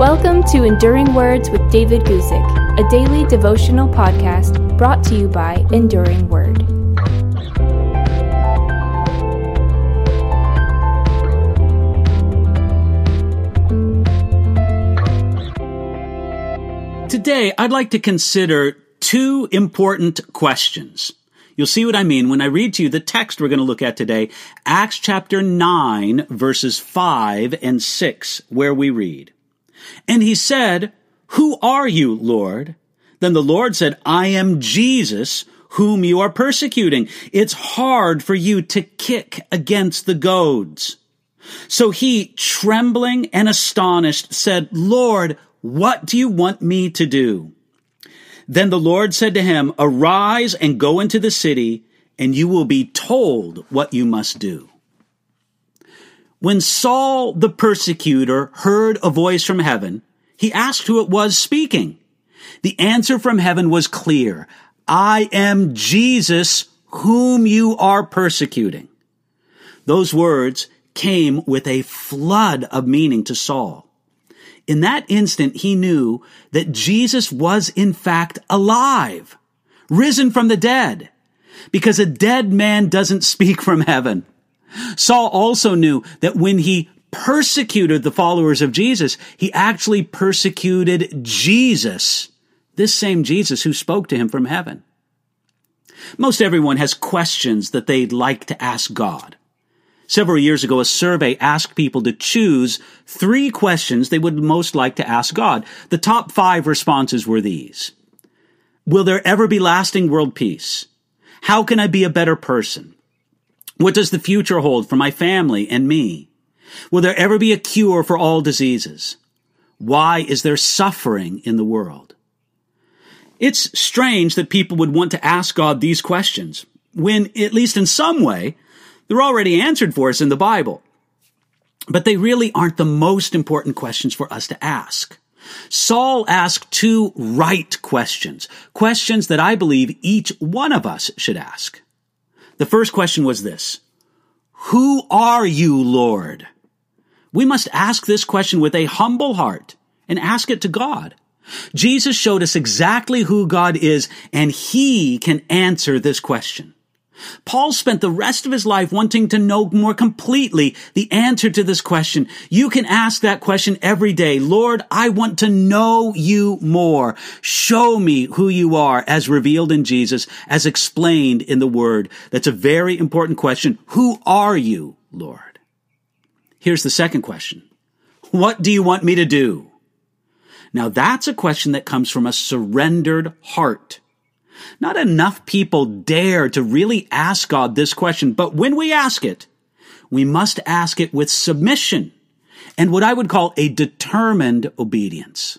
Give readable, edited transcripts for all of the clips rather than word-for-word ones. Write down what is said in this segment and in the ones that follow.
Welcome to Enduring Words with David Guzik, a daily devotional podcast brought to you by Enduring Word. Today, I'd like to consider two important questions. You'll see what I mean when I read to you the text we're going to look at today, Acts chapter 9, verses 5 and 6, where we read, "And he said, 'Who are you, Lord?' Then the Lord said, 'I am Jesus, whom you are persecuting. It's hard for you to kick against the goads.' So he, trembling and astonished, said, 'Lord, what do you want me to do?' Then the Lord said to him, 'Arise and go into the city, and you will be told what you must do.'" When Saul the persecutor heard a voice from heaven, he asked who it was speaking. The answer from heaven was clear. "I am Jesus, whom you are persecuting." Those words came with a flood of meaning to Saul. In that instant, he knew that Jesus was in fact alive, risen from the dead, because a dead man doesn't speak from heaven. Saul also knew that when he persecuted the followers of Jesus, he actually persecuted Jesus, this same Jesus who spoke to him from heaven. Most everyone has questions that they'd like to ask God. Several years ago, a survey asked people to choose 3 questions they would most like to ask God. The top 5 responses were these. Will there ever be lasting world peace? How can I be a better person? What does the future hold for my family and me? Will there ever be a cure for all diseases? Why is there suffering in the world? It's strange that people would want to ask God these questions when, at least in some way, they're already answered for us in the Bible. But they really aren't the most important questions for us to ask. Saul asked 2 right questions, questions that I believe each one of us should ask. The first question was this: Who are you, Lord? We must ask this question with a humble heart and ask it to God. Jesus showed us exactly who God is, and he can answer this question. Paul spent the rest of his life wanting to know more completely the answer to this question. You can ask that question every day. Lord, I want to know you more. Show me who you are as revealed in Jesus, as explained in the Word. That's a very important question. Who are you, Lord? Here's the second question. What do you want me to do? Now that's a question that comes from a surrendered heart. Not enough people dare to really ask God this question, but when we ask it, we must ask it with submission and what I would call a determined obedience.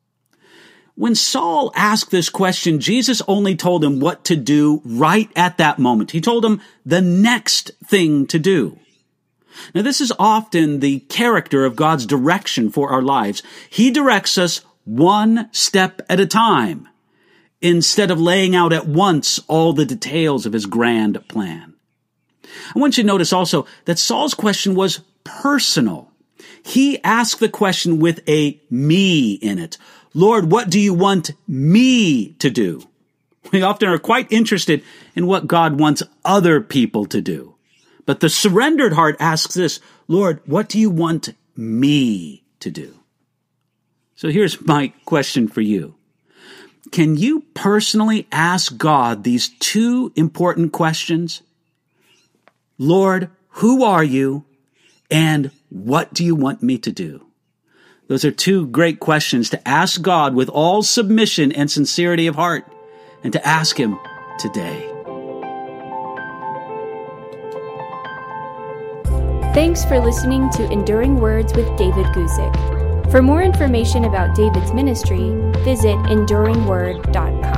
When Saul asked this question, Jesus only told him what to do right at that moment. He told him the next thing to do. Now, this is often the character of God's direction for our lives. He directs us one step at a time, instead of laying out at once all the details of his grand plan. I want you to notice also that Saul's question was personal. He asked the question with a me in it. Lord, what do you want me to do? We often are quite interested in what God wants other people to do. But the surrendered heart asks this, Lord, what do you want me to do? So here's my question for you. Can you personally ask God these 2 important questions? Lord, who are you? And what do you want me to do? Those are 2 great questions to ask God with all submission and sincerity of heart, and to ask him today. Thanks for listening to Enduring Words with David Guzik. For more information about David's ministry, visit enduringword.com.